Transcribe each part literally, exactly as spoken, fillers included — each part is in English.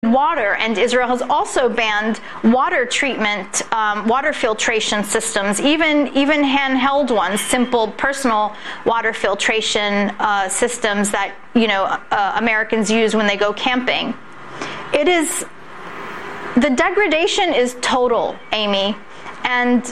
water, and Israel has also banned water treatment, um, water filtration systems, even even handheld ones, simple personal water filtration uh, systems that you know uh, Americans use when they go camping. It is the degradation is total, Amy, and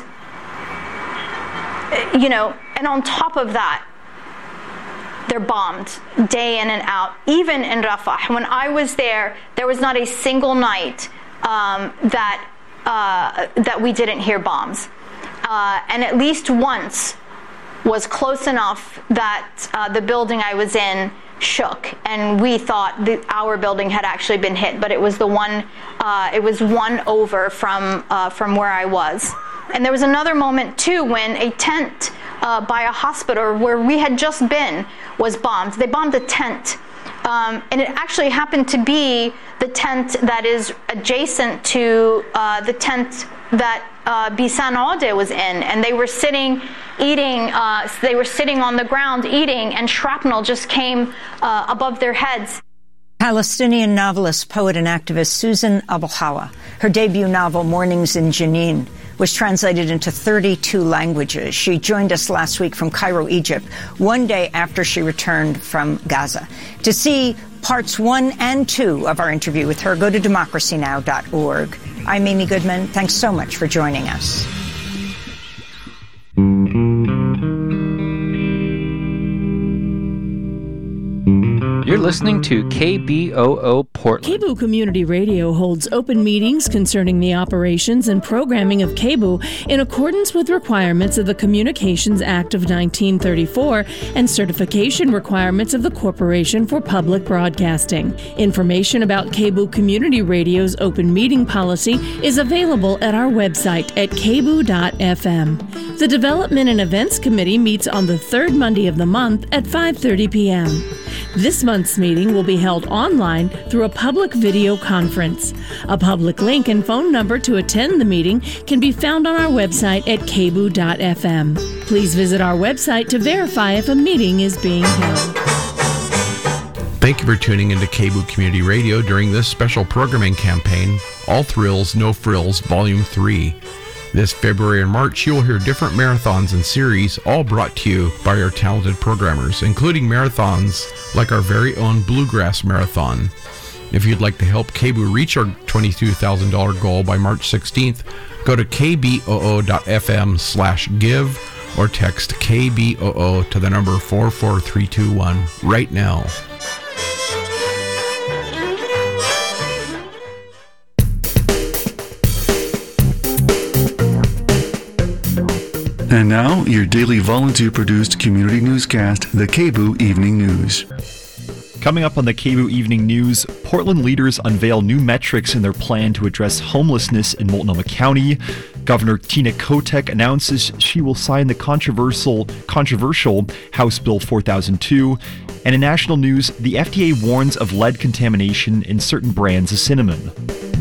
you know, and on top of that, they're bombed day in and out, even in Rafah. When I was there, there was not a single night um, that uh, that we didn't hear bombs. Uh, and at least once was close enough that uh, the building I was in shook, and we thought that our building had actually been hit, but it was the one, uh, it was one over from uh, from where I was. And there was another moment too when a tent uh, by a hospital where we had just been was bombed. They bombed a tent, um, and it actually happened to be the tent that is adjacent to uh, the tent that uh, Bisan Ode was in, and they were sitting, eating. Uh, they were sitting on the ground eating, and shrapnel just came uh, above their heads. Palestinian novelist, poet, and activist Susan Abu Hawa. Her debut novel, Mornings in Jenin, was translated into thirty-two languages. She joined us last week from Cairo, Egypt, one day after she returned from Gaza. To see parts one and two of our interview with her, go to democracy now dot org. I'm Amy Goodman. Thanks so much for joining us. You're listening to K B O O Portland. KBOO Community Radio holds open meetings concerning the operations and programming of KBOO in accordance with requirements of the Communications Act of nineteen thirty-four and certification requirements of the Corporation for Public Broadcasting. Information about KBOO Community Radio's open meeting policy is available at our website at k b o o dot f m. The Development and Events Committee meets on the third Monday of the month at five thirty p.m. This month's meeting will be held online through a public video conference. A public link and phone number to attend the meeting can be found on our website at k b o o dot f m. Please visit our website to verify if a meeting is being held. Thank you for tuning into KBOO Community Radio during this special programming campaign, All Thrills, No Frills, Volume three. This February and March, you'll hear different marathons and series, all brought to you by our talented programmers, including marathons like our very own Bluegrass Marathon. If you'd like to help KBOO reach our twenty-two thousand dollars goal by March sixteenth, go to k b o o dot f m slash give or text K B O O to the number four four three two one right now. And now, your daily volunteer-produced community newscast, the KBOO Evening News. Coming up on the KBOO Evening News, Portland leaders unveil new metrics in their plan to address homelessness in Multnomah County. Governor Tina Kotek announces she will sign the controversial controversial House Bill four thousand two. And in national news, the F D A warns of lead contamination in certain brands of cinnamon.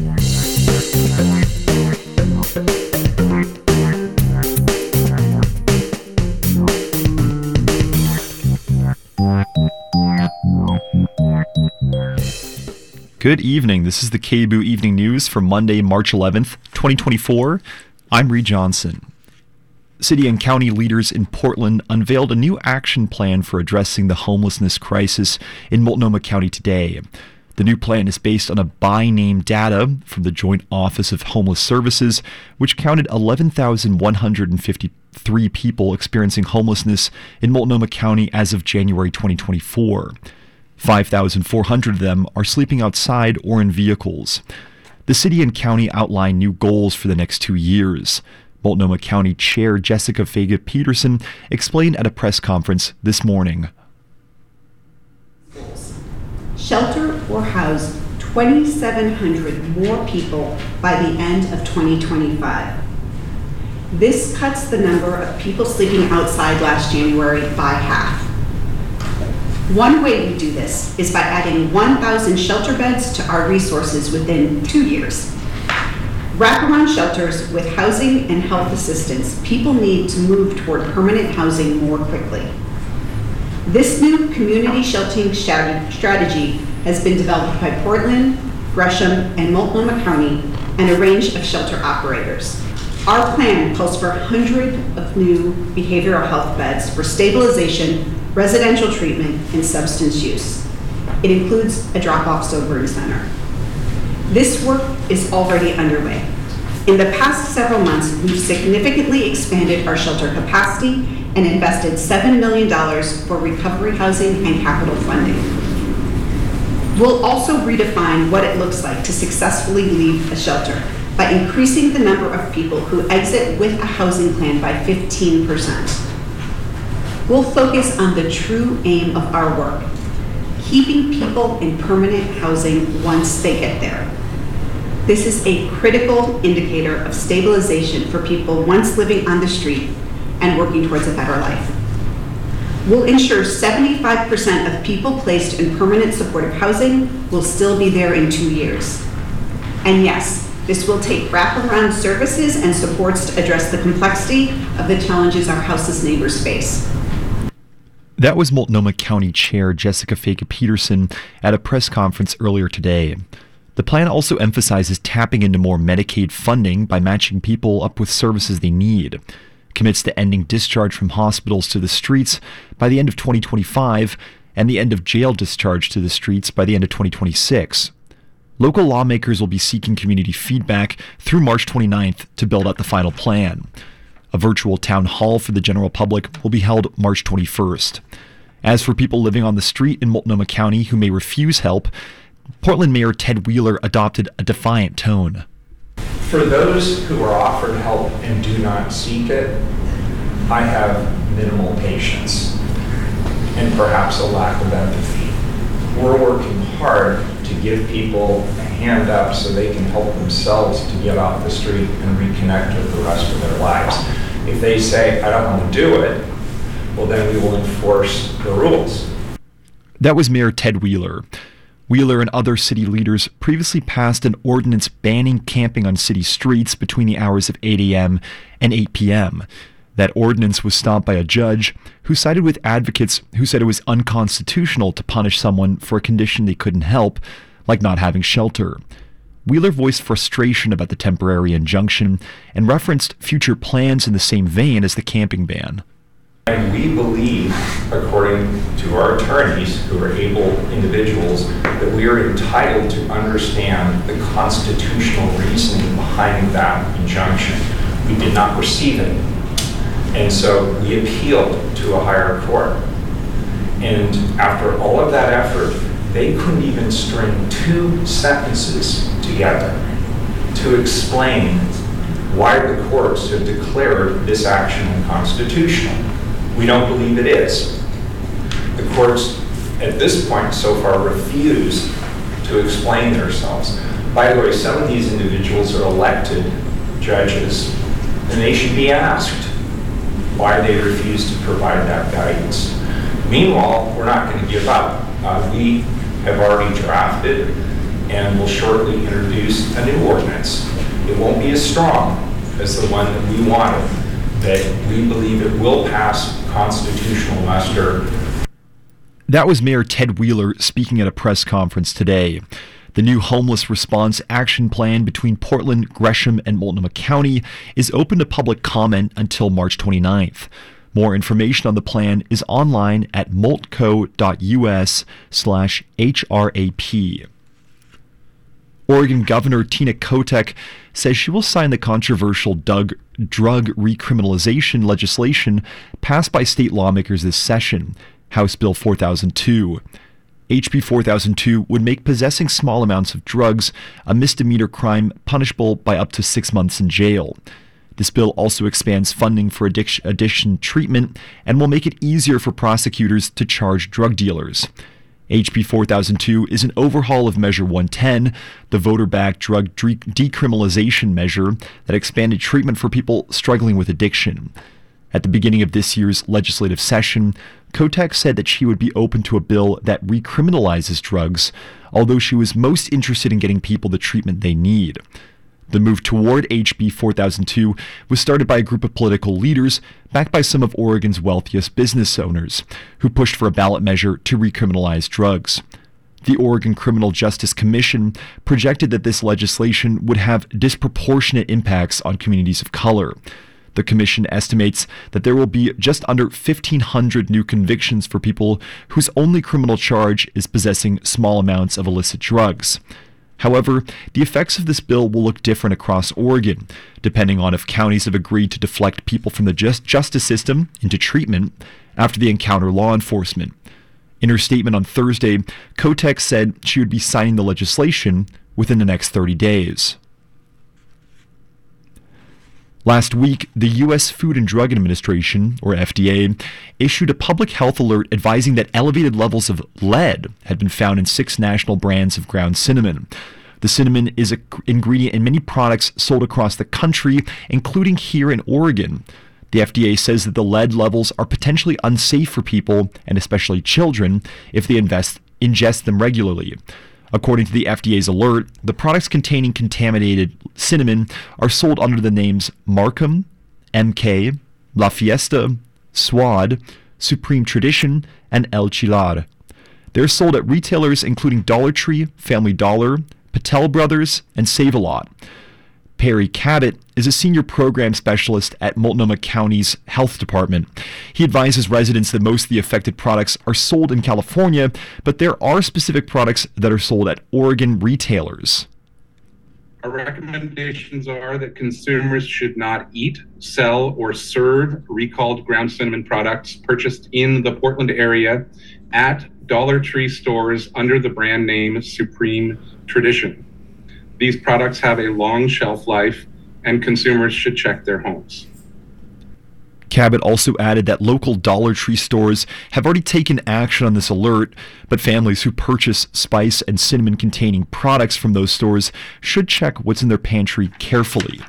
Good evening. This is the KBOO Evening News for Monday, March eleventh, twenty twenty-four. I'm Reed Johnson. City and county leaders in Portland unveiled a new action plan for addressing the homelessness crisis in Multnomah County today. The new plan is based on a by-name data from the Joint Office of Homeless Services, which counted eleven thousand one hundred fifty-three people experiencing homelessness in Multnomah County as of January twenty twenty-four. five thousand four hundred of them are sleeping outside or in vehicles. The city and county outlined new goals for the next two years. Multnomah County Chair Jessica Faga Peterson explained at a press conference this morning. Shelter or house twenty-seven hundred more people by the end of twenty twenty-five. This cuts the number of people sleeping outside last January by half. One way we do this is by adding one thousand shelter beds to our resources within two years. Wraparound shelters with housing and health assistance people need to move toward permanent housing more quickly. This new community sheltering strategy has been developed by Portland, Gresham, and Multnomah County, and a range of shelter operators. Our plan calls for hundreds of new behavioral health beds for stabilization, residential treatment, and substance use. It includes a drop-off sobering center. This work is already underway. In the past several months, we've significantly expanded our shelter capacity and invested seven million dollars for recovery housing and capital funding. We'll also redefine what it looks like to successfully leave a shelter by increasing the number of people who exit with a housing plan by fifteen percent. We'll focus on the true aim of our work, keeping people in permanent housing once they get there. This is a critical indicator of stabilization for people once living on the street and working towards a better life. We'll ensure seventy-five percent of people placed in permanent supportive housing will still be there in two years. And yes, this will take wraparound services and supports to address the complexity of the challenges our houseless neighbors face. That was Multnomah County Chair Jessica Faka-Peterson at a press conference earlier today. The plan also emphasizes tapping into more Medicaid funding by matching people up with services they need, commits to ending discharge from hospitals to the streets by the end of twenty twenty-five, and the end of jail discharge to the streets by the end of twenty twenty-six. Local lawmakers will be seeking community feedback through March twenty-ninth to build out the final plan. A virtual town hall for the general public will be held March twenty-first. As for people living on the street in Multnomah County who may refuse help, Portland Mayor Ted Wheeler adopted a defiant tone. For those who are offered help and do not seek it, I have minimal patience and perhaps a lack of empathy. We're working hard to give people a hand up so they can help themselves to get off the street and reconnect with the rest of their lives. If they say, I don't want to do it, well, then we will enforce the rules. That was Mayor Ted Wheeler. Wheeler and other city leaders previously passed an ordinance banning camping on city streets between the hours of eight a.m. and eight p.m. That ordinance was stopped by a judge who sided with advocates who said it was unconstitutional to punish someone for a condition they couldn't help, like not having shelter. Wheeler voiced frustration about the temporary injunction and referenced future plans in the same vein as the camping ban. And we believe, according to our attorneys, who are able individuals, that we are entitled to understand the constitutional reasoning behind that injunction. We did not receive it. And so we appealed to a higher court. And after all of that effort, they couldn't even string two sentences together to explain why the courts have declared this action unconstitutional. We don't believe it is. The courts, at this point so far, refuse to explain themselves. By the way, some of these individuals are elected judges, and they should be asked why they refuse to provide that guidance. Meanwhile, we're not going to give up. Uh, we have already drafted and will shortly introduce a new ordinance. It won't be as strong as the one that we wanted, but we believe it will pass constitutional muster. That was Mayor Ted Wheeler speaking at a press conference today. The new homeless response action plan between Portland, Gresham, and Multnomah County is open to public comment until March twenty-ninth. More information on the plan is online at multco.us slash HRAP. Oregon Governor Tina Kotek says she will sign the controversial drug, drug recriminalization legislation passed by state lawmakers this session, House Bill four thousand two. H B four thousand two would make possessing small amounts of drugs a misdemeanor crime punishable by up to six months in jail. This bill also expands funding for addiction, addiction treatment and will make it easier for prosecutors to charge drug dealers. H B four thousand two is an overhaul of Measure one ten, the voter-backed drug de- decriminalization measure that expanded treatment for people struggling with addiction. At the beginning of this year's legislative session, Kotek said that she would be open to a bill that recriminalizes drugs, although she was most interested in getting people the treatment they need. The move toward H B four thousand two was started by a group of political leaders backed by some of Oregon's wealthiest business owners, who pushed for a ballot measure to recriminalize drugs. The Oregon Criminal Justice Commission projected that this legislation would have disproportionate impacts on communities of color. The commission estimates that there will be just under fifteen hundred new convictions for people whose only criminal charge is possessing small amounts of illicit drugs. However, the effects of this bill will look different across Oregon, depending on if counties have agreed to deflect people from the just justice system into treatment after they encounter law enforcement. In her statement on Thursday, Kotek said she would be signing the legislation within the next thirty days. Last week, the U S Food and Drug Administration, or F D A, issued a public health alert advising that elevated levels of lead had been found in six national brands of ground cinnamon. The cinnamon is an ingredient in many products sold across the country, including here in Oregon. The F D A says that the lead levels are potentially unsafe for people, and especially children, if they invest, ingest them regularly. According to the F D A's alert, the products containing contaminated cinnamon are sold under the names Markham, M K, La Fiesta, Swad, Supreme Tradition, and El Chilar. They're sold at retailers including Dollar Tree, Family Dollar, Patel Brothers, and Save-A-Lot. Perry Cabot is a senior program specialist at Multnomah County's Health Department. He advises residents that most of the affected products are sold in California, but there are specific products that are sold at Oregon retailers. Our recommendations are that consumers should not eat, sell, or serve recalled ground cinnamon products purchased in the Portland area at Dollar Tree stores under the brand name Supreme Tradition. These products have a long shelf life, and consumers should check their homes. Cabot also added that local Dollar Tree stores have already taken action on this alert, but families who purchase spice and cinnamon-containing products from those stores should check what's in their pantry carefully.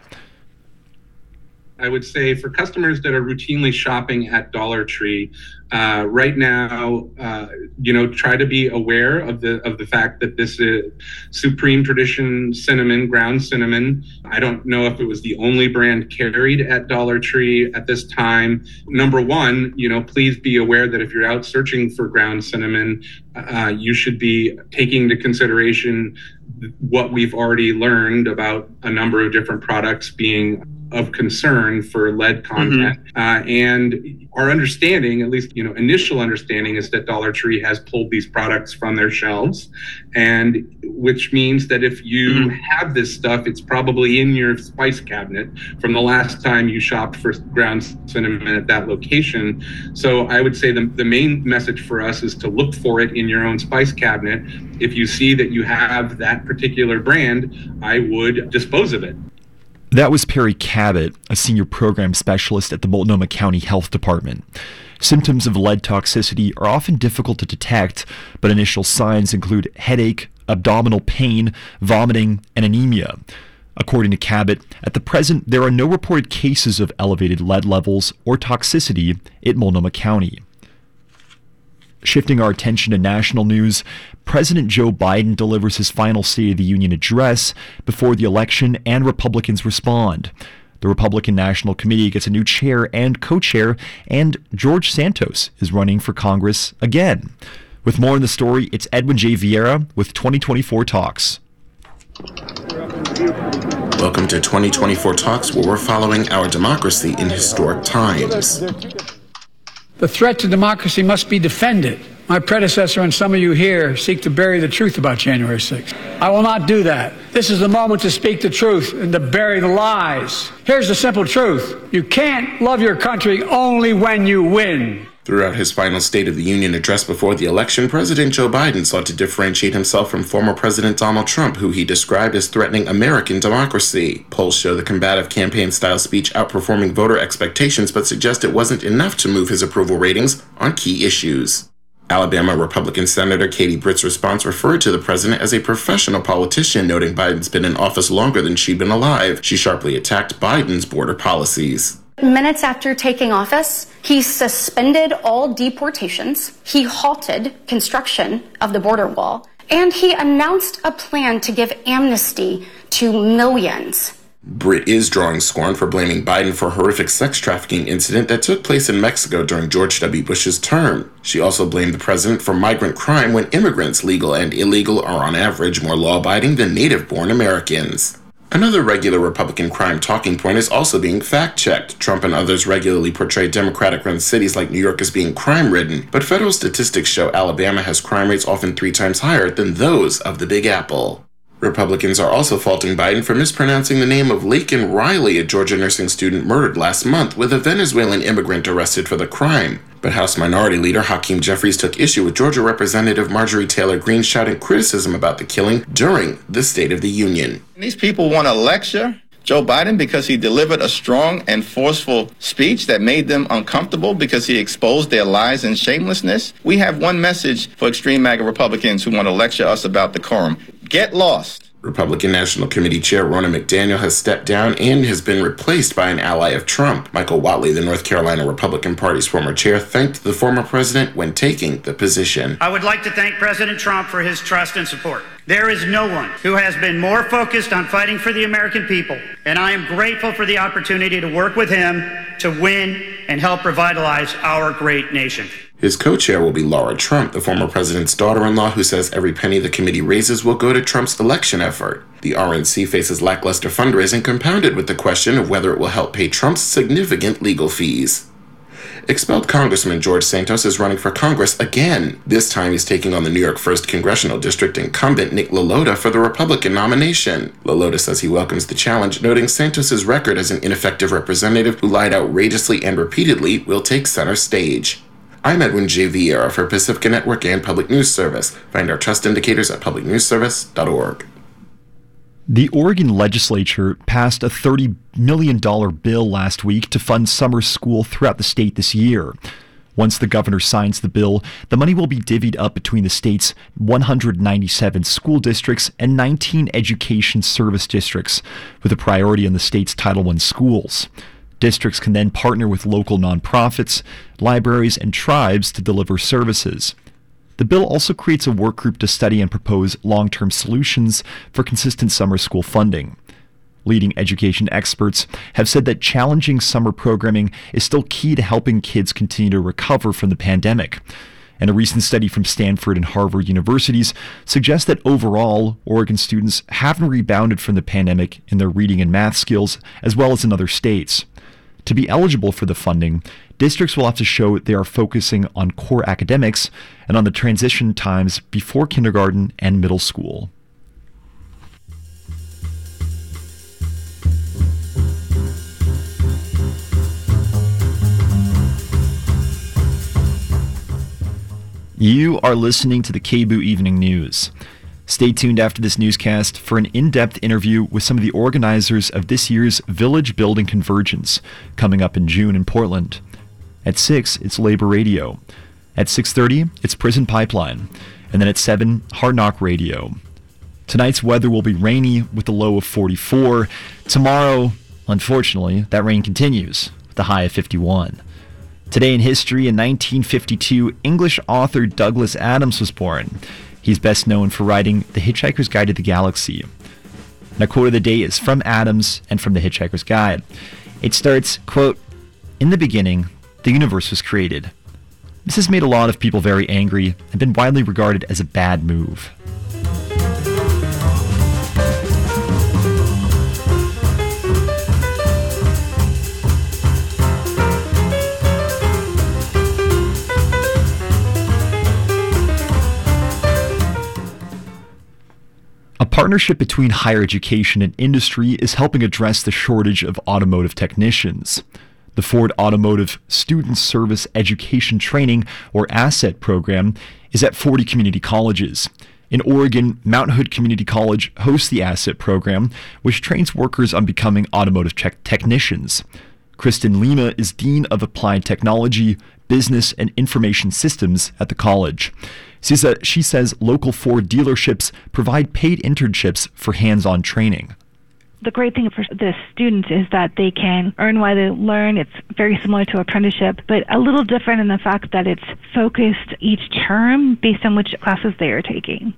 I would say for customers that are routinely shopping at Dollar Tree, uh, right now, uh, you know, try to be aware of the of the fact that this is Supreme Tradition cinnamon, ground cinnamon. I don't know if it was the only brand carried at Dollar Tree at this time. Number one, you know, please be aware that if you're out searching for ground cinnamon, uh, you should be taking into consideration what we've already learned about a number of different products being of concern for lead content. Mm-hmm. Uh, and our understanding, at least, you know, initial understanding is that Dollar Tree has pulled these products from their shelves, and which means that if you mm-hmm. have this stuff, it's probably in your spice cabinet from the last time you shopped for ground cinnamon at that location. So I would say the, the main message for us is to look for it in your own spice cabinet. If you see that you have that particular brand, I would dispose of it. That was Perry Cabot, a senior program specialist at the Multnomah County Health Department. Symptoms of lead toxicity are often difficult to detect, but initial signs include headache, abdominal pain, vomiting, and anemia. According to Cabot, at the present, there are no reported cases of elevated lead levels or toxicity in Multnomah County. Shifting our attention to national news, President Joe Biden delivers his final State of the Union address before the election, and Republicans respond. The Republican National Committee gets a new chair and co-chair, and George Santos is running for Congress again. With more on the story, it's Edwin J. Vieira with twenty twenty-four Talks. Welcome to twenty twenty-four Talks, where we're following our democracy in historic times. The threat to democracy must be defended. My predecessor and some of you here seek to bury the truth about January sixth. I will not do that. This is the moment to speak the truth and to bury the lies. Here's the simple truth. You can't love your country only when you win. Throughout his final State of the Union address before the election, President Joe Biden sought to differentiate himself from former President Donald Trump, who he described as threatening American democracy. Polls show the combative campaign-style speech outperforming voter expectations, but suggest it wasn't enough to move his approval ratings on key issues. Alabama Republican Senator Katie Britt's response referred to the president as a professional politician, noting Biden's been in office longer than she'd been alive. She sharply attacked Biden's border policies. Minutes after taking office, he suspended all deportations, he halted construction of the border wall, and he announced a plan to give amnesty to millions Britt is drawing scorn for blaming Biden for a horrific sex trafficking incident that took place in Mexico during George W. Bush's term. She also blamed the president for migrant crime when immigrants, legal and illegal, are on average more law-abiding than native-born Americans. Another regular Republican crime talking point is also being fact-checked. Trump and others regularly portray Democratic-run cities like New York as being crime-ridden, but federal statistics show Alabama has crime rates often three times higher than those of the Big Apple. Republicans are also faulting Biden for mispronouncing the name of Laken Riley, a Georgia nursing student murdered last month, with a Venezuelan immigrant arrested for the crime. But House Minority Leader Hakeem Jeffries took issue with Georgia Representative Marjorie Taylor Greene shouting criticism about the killing during the State of the Union. These people want to lecture Joe Biden because he delivered a strong and forceful speech that made them uncomfortable because he exposed their lies and shamelessness. We have one message for extreme MAGA Republicans who want to lecture us about decorum. Get lost. Republican National Committee Chair Ronna McDaniel has stepped down and has been replaced by an ally of Trump. Michael Whatley, the North Carolina Republican Party's former chair, thanked the former president when taking the position. I would like to thank President Trump for his trust and support. There is no one who has been more focused on fighting for the American people, and I am grateful for the opportunity to work with him to win and help revitalize our great nation. His co-chair will be Laura Trump, the former president's daughter-in-law, who says every penny the committee raises will go to Trump's election effort. The R N C faces lackluster fundraising compounded with the question of whether it will help pay Trump's significant legal fees. Expelled Congressman George Santos is running for Congress again. This time he's taking on the New York first Congressional District incumbent Nick LaLota for the Republican nomination. LaLota says he welcomes the challenge, noting Santos's record as an ineffective representative who lied outrageously and repeatedly will take center stage. I'm Edwin J. Vieira for Pacifica Network and Public News Service. Find our trust indicators at public news service dot org. The Oregon legislature passed a thirty million dollars bill last week to fund summer school throughout the state this year. Once the governor signs the bill, the money will be divvied up between the state's one hundred ninety-seven school districts and nineteen education service districts, with a priority on the state's Title one schools. Districts can then partner with local nonprofits, libraries, and tribes to deliver services. The bill also creates a work group to study and propose long-term solutions for consistent summer school funding. Leading education experts have said that challenging summer programming is still key to helping kids continue to recover from the pandemic. And a recent study from Stanford and Harvard universities suggests that overall, Oregon students haven't rebounded from the pandemic in their reading and math skills, as well as in other states. To be eligible for the funding, districts will have to show they are focusing on core academics and on the transition times before kindergarten and middle school. You are listening to the K B O O Evening News. Stay tuned after this newscast for an in-depth interview with some of the organizers of this year's Village Building Convergence, coming up in June in Portland. At six, it's Labor Radio. At six thirty, it's Prison Pipeline. And then at seven, Hard Knock Radio. Tonight's weather will be rainy with a low of forty-four. Tomorrow, unfortunately, that rain continues with a high of fifty-one. Today in history, in nineteen fifty-two, English author Douglas Adams was born. He's best known for writing The Hitchhiker's Guide to the Galaxy. And a quote of the day is from Adams and from The Hitchhiker's Guide. It starts, quote, "In the beginning, the universe was created." This has made a lot of people very angry and been widely regarded as a bad move. A partnership between higher education and industry is helping address the shortage of automotive technicians. The Ford Automotive Student Service Education Training, or ASSET program, is at forty community colleges. In Oregon, Mount Hood Community College hosts the ASSET program, which trains workers on becoming automotive te- technicians. Kristen Lima is Dean of Applied Technology, Business, and Information Systems at the college. She says, she says local Ford dealerships provide paid internships for hands-on training. The great thing for the students is that they can earn while they learn. It's very similar to apprenticeship, but a little different in the fact that it's focused each term based on which classes they are taking.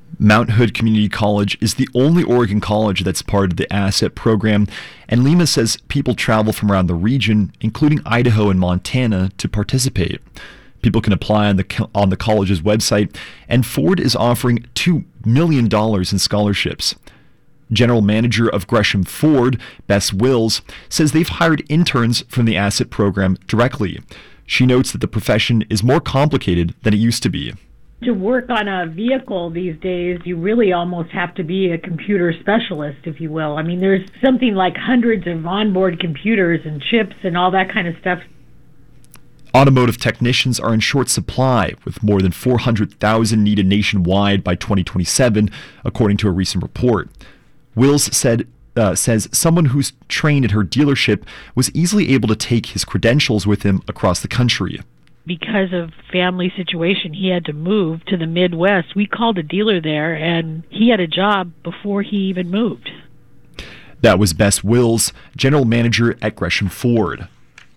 Mount Hood Community College is the only Oregon college that's part of the ASSET program, and Lima says people travel from around the region, including Idaho and Montana, to participate. People can apply on the on the college's website, and Ford is offering two million dollars in scholarships. General Manager of Gresham Ford, Bess Wills, says they've hired interns from the ASSET program directly. She notes that the profession is more complicated than it used to be. To work on a vehicle these days, you really almost have to be a computer specialist, if you will. I mean, there's something like hundreds of onboard computers and chips and all that kind of stuff. Automotive technicians are in short supply, with more than four hundred thousand needed nationwide by twenty twenty-seven, according to a recent report. Wills said uh, says someone who's trained at her dealership was easily able to take his credentials with him across the country. Because of family situation, he had to move to the Midwest. We called a dealer there, and he had a job before he even moved. That was Bess Wills, general manager at Gresham Ford.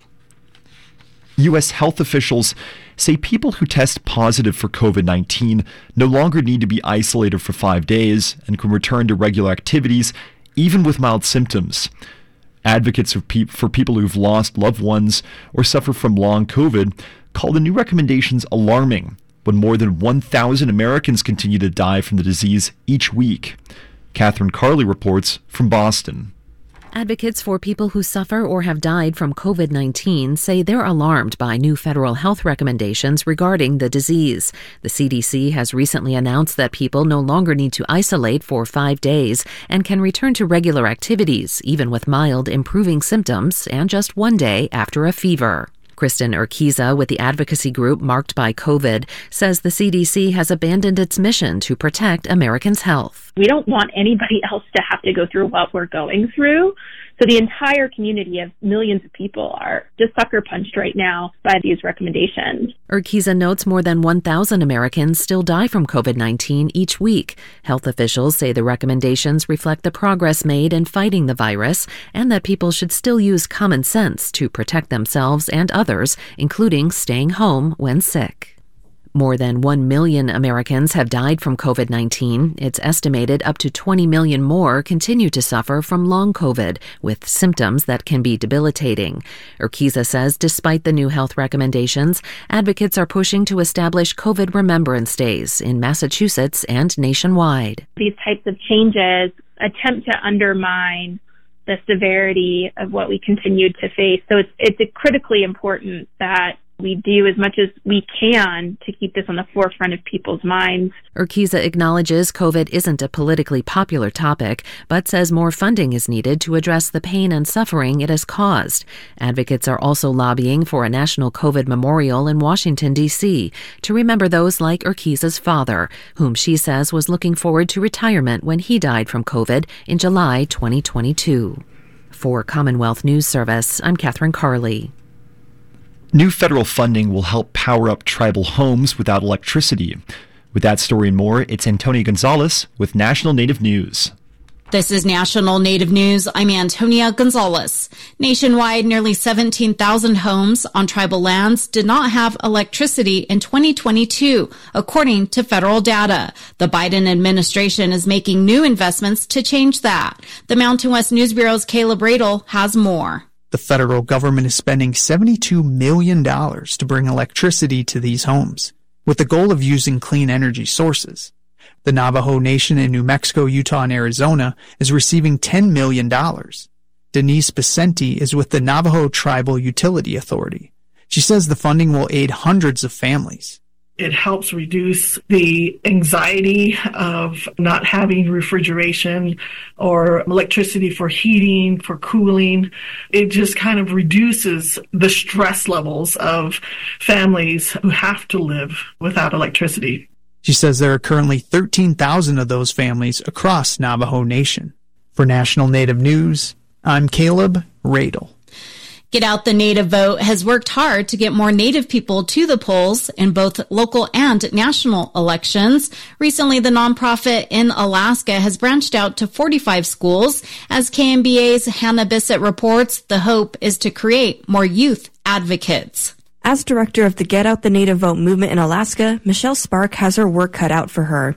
U S health officials say people who test positive for covid nineteen no longer need to be isolated for five days and can return to regular activities, even with mild symptoms. Advocates for, pe- for people who've lost loved ones or suffer from long COVID call the new recommendations alarming when more than one thousand Americans continue to die from the disease each week. Catherine Carley reports from Boston. Advocates for people who suffer or have died from covid nineteen say they're alarmed by new federal health recommendations regarding the disease. The C D C has recently announced that people no longer need to isolate for five days and can return to regular activities, even with mild improving symptoms and just one day after a fever. Kristen Urquiza with the advocacy group Marked by COVID says the C D C has abandoned its mission to protect Americans' health. We don't want anybody else to have to go through what we're going through. So the entire community of millions of people are just sucker punched right now by these recommendations. Urquiza notes more than one thousand Americans still die from covid nineteen each week. Health officials say the recommendations reflect the progress made in fighting the virus and that people should still use common sense to protect themselves and others, including staying home when sick. More than one million Americans have died from covid nineteen. It's estimated up to twenty million more continue to suffer from long COVID, with symptoms that can be debilitating. Urquiza says despite the new health recommendations, advocates are pushing to establish COVID remembrance days in Massachusetts and nationwide. These types of changes attempt to undermine the severity of what we continue to face. So it's, it's critically important that we do as much as we can to keep this on the forefront of people's minds. Urquiza acknowledges COVID isn't a politically popular topic, but says more funding is needed to address the pain and suffering it has caused. Advocates are also lobbying for a national COVID memorial in Washington, D C to remember those like Urquiza's father, whom she says was looking forward to retirement when he died from COVID in July twenty twenty-two. For Commonwealth News Service, I'm Catherine Carley. New federal funding will help power up tribal homes without electricity. With that story and more, it's Antonia Gonzalez with National Native News. This is National Native News. I'm Antonia Gonzalez. Nationwide, nearly seventeen thousand homes on tribal lands did not have electricity in twenty twenty-two, according to federal data. The Biden administration is making new investments to change that. The Mountain West News Bureau's Caleb Radel has more. The federal government is spending seventy-two million dollars to bring electricity to these homes, with the goal of using clean energy sources. The Navajo Nation in New Mexico, Utah, and Arizona is receiving ten million dollars. Denise Becenti is with the Navajo Tribal Utility Authority. She says the funding will aid hundreds of families. It helps reduce the anxiety of not having refrigeration or electricity for heating, for cooling. It just kind of reduces the stress levels of families who have to live without electricity. She says there are currently thirteen thousand of those families across Navajo Nation. For National Native News, I'm Caleb Radel. Get Out the Native Vote has worked hard to get more Native people to the polls in both local and national elections. Recently, the nonprofit in Alaska has branched out to forty-five schools. As K M B A's Hannah Bissett reports, the hope is to create more youth advocates. As director of the Get Out the Native Vote movement in Alaska, Michelle Spark has her work cut out for her.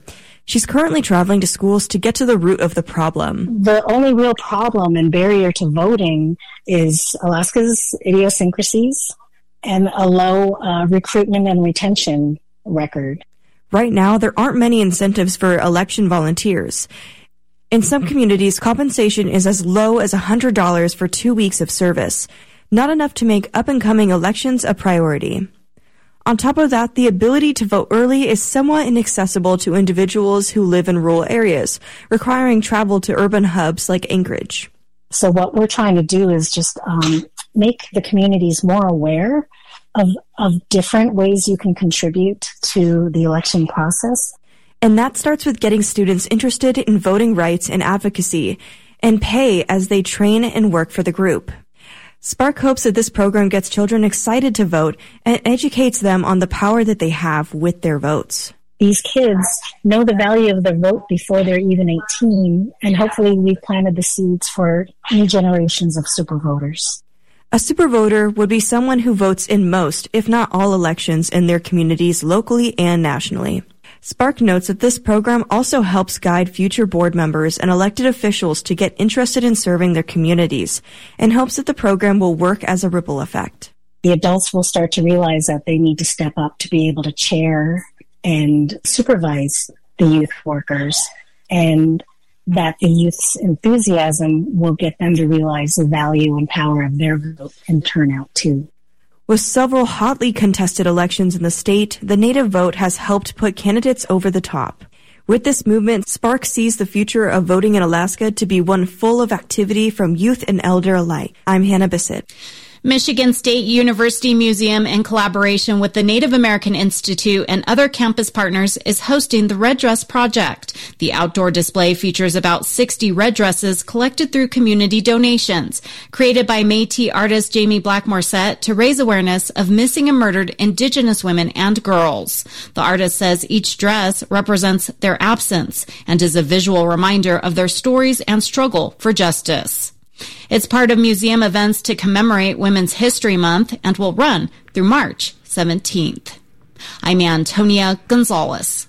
She's currently traveling to schools to get to the root of the problem. The only real problem and barrier to voting is Alaska's idiosyncrasies and a low uh, recruitment and retention record. Right now, there aren't many incentives for election volunteers. In some communities, compensation is as low as one hundred dollars for two weeks of service, not enough to make up-and-coming elections a priority. On top of that, the ability to vote early is somewhat inaccessible to individuals who live in rural areas, requiring travel to urban hubs like Anchorage. So what we're trying to do is just um, make the communities more aware of, of different ways you can contribute to the election process. And that starts with getting students interested in voting rights and advocacy, and pay as they train and work for the group. Spark hopes that this program gets children excited to vote and educates them on the power that they have with their votes. These kids know the value of their vote before they're even eighteen, and hopefully we've planted the seeds for new generations of super voters. A super voter would be someone who votes in most, if not all, elections in their communities locally and nationally. Spark notes that this program also helps guide future board members and elected officials to get interested in serving their communities, and hopes that the program will work as a ripple effect. The adults will start to realize that they need to step up to be able to chair and supervise the youth workers, and that the youth's enthusiasm will get them to realize the value and power of their vote and turnout too. With several hotly contested elections in the state, the Native vote has helped put candidates over the top. With this movement, Spark sees the future of voting in Alaska to be one full of activity from youth and elder alike. I'm Hannah Bissett. Michigan State University Museum, in collaboration with the Native American Institute and other campus partners, is hosting the Red Dress Project. The outdoor display features about sixty red dresses collected through community donations, created by Métis artist Jamie Blackmore-Sett to raise awareness of missing and murdered Indigenous women and girls. The artist says each dress represents their absence and is a visual reminder of their stories and struggle for justice. It's part of museum events to commemorate Women's History Month and will run through March seventeenth. I'm Antonia Gonzalez.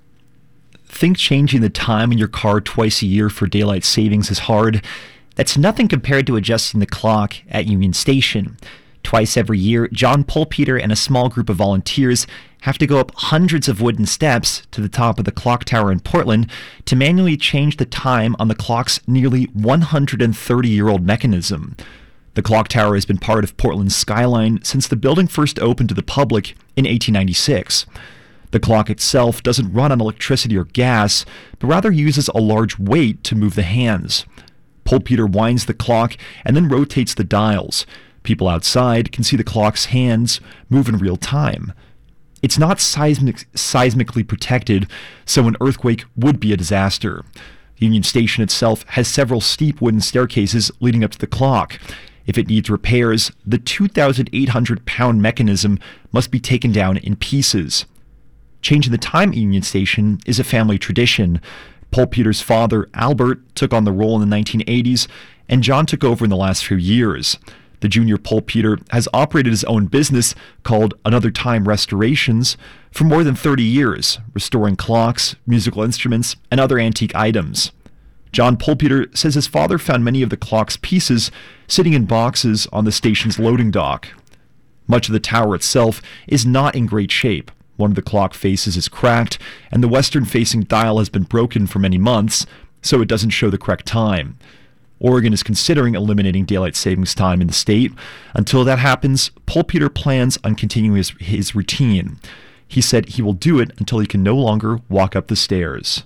Think changing the time in your car twice a year for daylight savings is hard? That's nothing compared to adjusting the clock at Union Station. Twice every year, John Polpeter and a small group of volunteers have to go up hundreds of wooden steps to the top of the clock tower in Portland to manually change the time on the clock's nearly one hundred thirty-year-old mechanism. The clock tower has been part of Portland's skyline since the building first opened to the public in eighteen ninety-six. The clock itself doesn't run on electricity or gas, but rather uses a large weight to move the hands. Polpeter winds the clock and then rotates the dials. People outside can see the clock's hands move in real time. It's not seismic, seismically protected, so an earthquake would be a disaster. Union Station itself has several steep wooden staircases leading up to the clock. If it needs repairs, the two thousand eight hundred pound mechanism must be taken down in pieces. Changing the time at Union Station is a family tradition. Polpeter's father, Albert, took on the role in the nineteen eighties, and John took over in the last few years. The junior Polpeter has operated his own business called Another Time Restorations for more than thirty years, restoring clocks, musical instruments, and other antique items. John Polpeter says his father found many of the clock's pieces sitting in boxes on the station's loading dock. Much of the tower itself is not in great shape. One of the clock faces is cracked, and the western-facing dial has been broken for many months, so it doesn't show the correct time. Oregon is considering eliminating daylight savings time in the state. Until that happens, Polpeter plans on continuing his, his routine. He said he will do it until he can no longer walk up the stairs.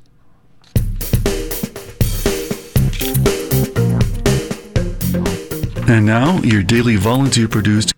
And now, your daily volunteer-produced...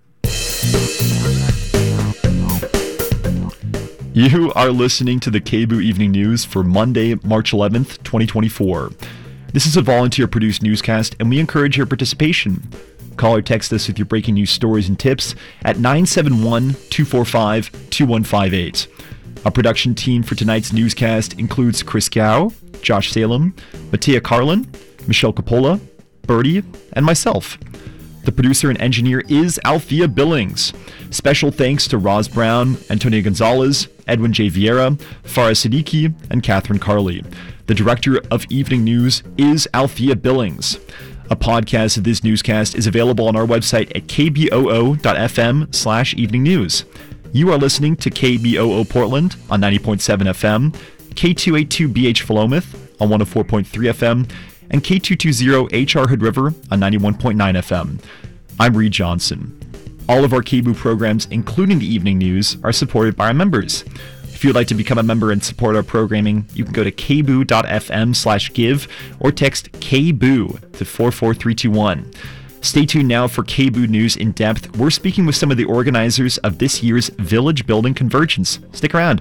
You are listening to the K B O O Evening News for Monday, March eleventh, twenty twenty-four. This is a volunteer-produced newscast, and we encourage your participation. Call or text us with your breaking news stories and tips at nine seven one, two four five, two one five eight. Our production team for tonight's newscast includes Chris Gao, Josh Salem, Mattia Carlin, Michelle Coppola, Birdie, and myself. The producer and engineer is Althea Billings. Special thanks to Roz Brown, Antonia Gonzalez, Edwin J. Vieira, Farah Siddiqui, and Catherine Carley. The director of Evening News is Althea Billings. A podcast of this newscast is available on our website at k b o o dot f m slash evening news. You are listening to K B O O Portland on ninety point seven F M, K two eighty-two B H Philomath on one oh four point three F M, and K two twenty H R Hood River on ninety-one point nine F M. I'm Reed Johnson. All of our K B O O programs, including the evening news, are supported by our members. If you'd like to become a member and support our programming, you can go to k b o o dot f m slash give or text K B O O to four four three two one. Stay tuned now for K B O O News in Depth. We're speaking with some of the organizers of this year's Village Building Convergence. Stick around.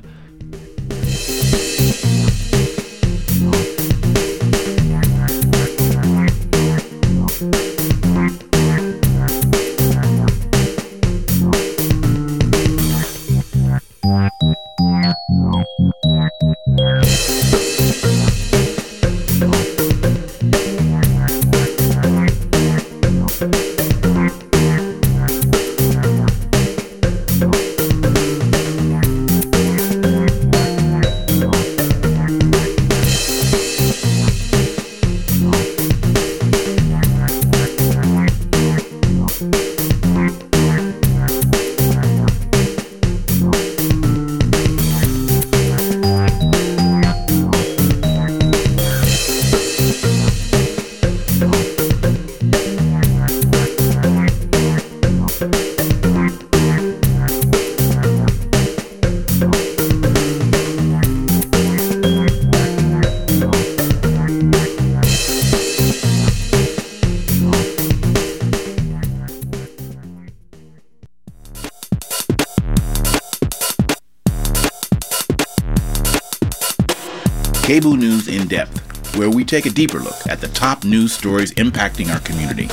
K B O O News in Depth, where we take a deeper look at the top news stories impacting our community.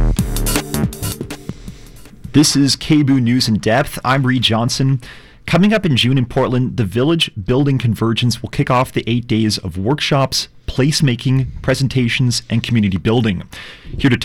This is K B O O News in Depth. I'm Reed Johnson. Coming up in June in Portland, the Village Building Convergence will kick off the eight days of workshops, placemaking, presentations, and community building. Here to